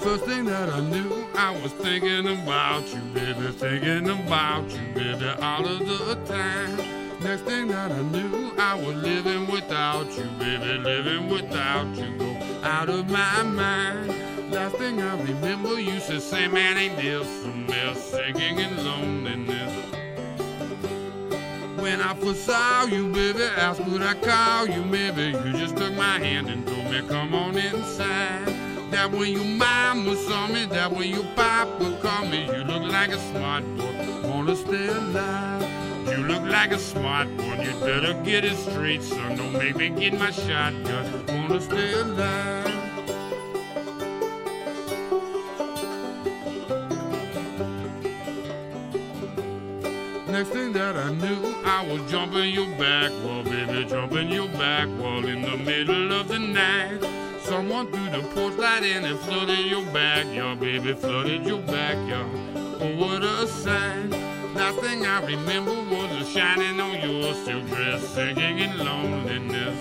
First thing that I knew, I was thinking about you, baby, thinking about you, baby, all of the time. Next thing that I knew, I was living without you, baby, living without you, go out of my mind. Last thing I remember, you said, say, man, ain't this some mess, sinking in loneliness. When I first saw you, baby, asked would I call you, maybe you just took my hand and told me, come on inside. That when your mama saw me, that when your papa called me, you look like a smart boy, wanna stay alive. You look like a smart one, you better get it straight, son, don't make me get my shotgun, wanna stay alive. Next thing that I knew, I was jumping your back wall, baby, jumping your back wall in the middle of the night. Someone threw the porch light in and flooded your backyard, baby, flooded your backyard. Oh, what a sight. Last thing I remember was the shining on your silk dress, singing in loneliness.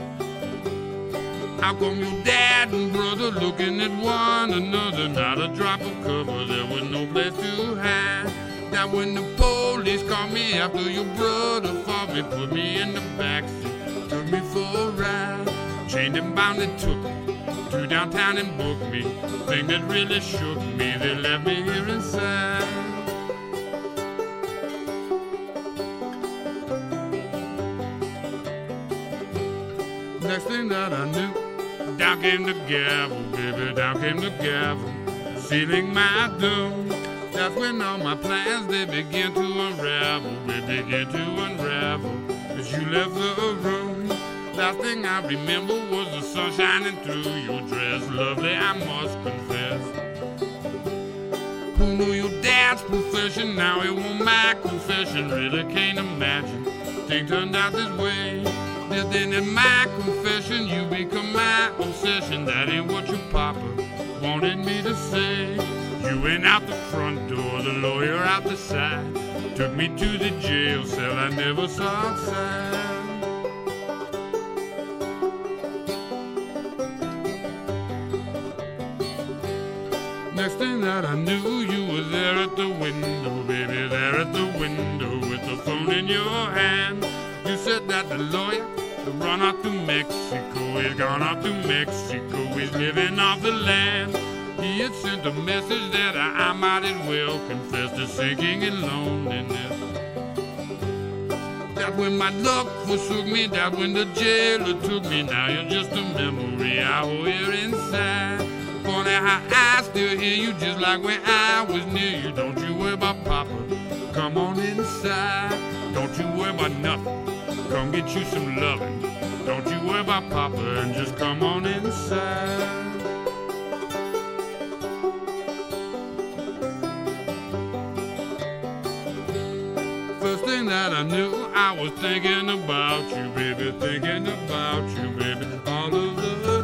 How come your dad and brother looking at one another? Not a drop of cover, there was no place to hide. Now when the police called me after your brother fought me, put me in the backseat, took me for a ride. Chained and bound and took me to downtown and booked me. Thing that really shook me, they left me here inside. Next thing that I knew, down came the gavel, baby, down came the gavel, sealing my doom. That's when all my plans, they began to unravel, they began to unravel, as you left the room. Last thing I remember was the sun shining through your dress, lovely, I must confess. Who knew your dad's profession? Now it won't my confession, really can't imagine things turned out this way. Then in my confession, you become my obsession. That ain't what your papa wanted me to say. You went out the front door, the lawyer out the side, took me to the jail cell I never saw outside. Next thing that I knew, you were there at the window, baby, there at the window with the phone in your hand. You said that the lawyer had run out to Mexico, he's gone out to Mexico, he's living off the land. He had sent a message that I might as well confess to sinking in loneliness. That when my luck forsook me, that when the jailer took me, now you're just a memory out here inside. Funny how I still hear you just like when I was near you. Don't you worry about Papa, come on inside. Don't you worry about nothing, come get you some loving. Don't you worry about Papa and just come on inside. First thing that I knew, I was thinking about you, baby, thinking about you, baby, all of the